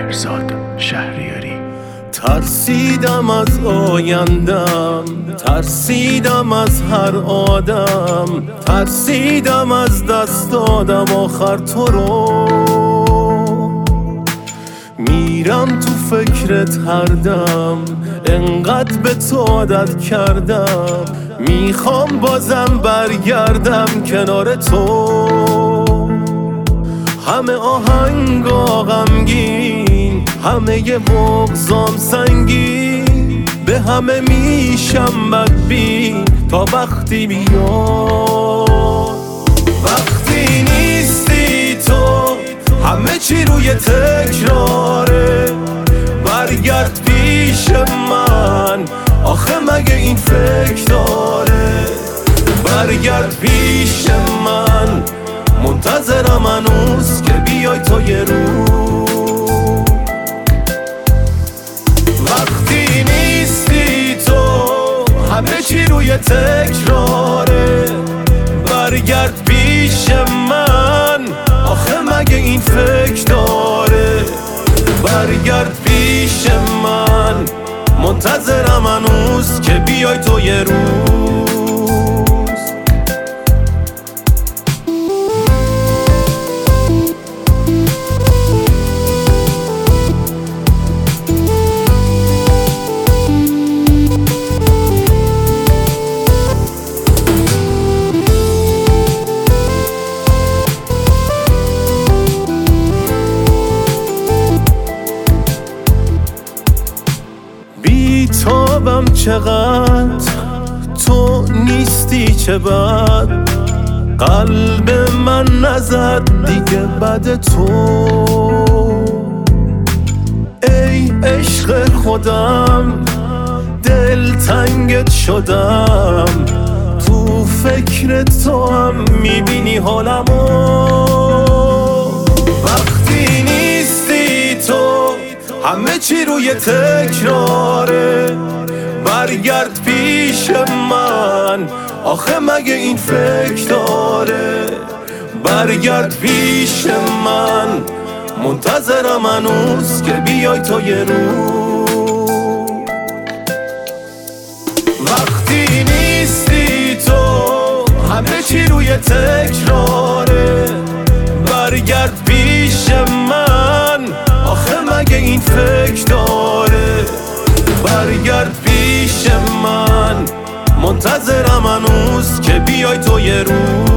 فرزاد شهریاری. ترسیدم از آیندم، ترسیدم از هر آدم، ترسیدم از دست دادم آخر تو رو. میرم تو فکرت هر دم، انقدر به تو عادت کردم، میخوام بازم برگردم کنار تو. همه آهنگا غمگین، همه ی بغضام سنگین، به همه میشم بدبین تا وقتی بیاد. وقتی نیستی تو همه چی روی تکراره، برگرد پیش من، آخه مگه این فکر داره؟ برگرد پیش من، منتظرم هنوز که بیای تو یه روز. وقتی نیستی تو همه چی روی تکراره، برگرد پیش من، آخه مگه این فکر داره؟ برگرد پیش من، منتظرم هنوز که بیای تو یه روز. بیتابم چقدر تو نیستی، چه بد قلب من نزد دیگه بعد تو. ای عشق خودم دل تنگت شدم، تو فکر تو هم میبینی حالمو. وقتی نیستی تو همه چی روی تکراره، برگرد پیش من، آخه مگه این فکر داره؟ برگرد پیش من، منتظرم هنوز که بیای تو یه روز. وقتی نیستی تو همه چی روی تکراره، برگرد پیش من، آخه مگه این فکر داره؟ برگرد پیش من، منتظرم هنوز که بیای تو یه روز.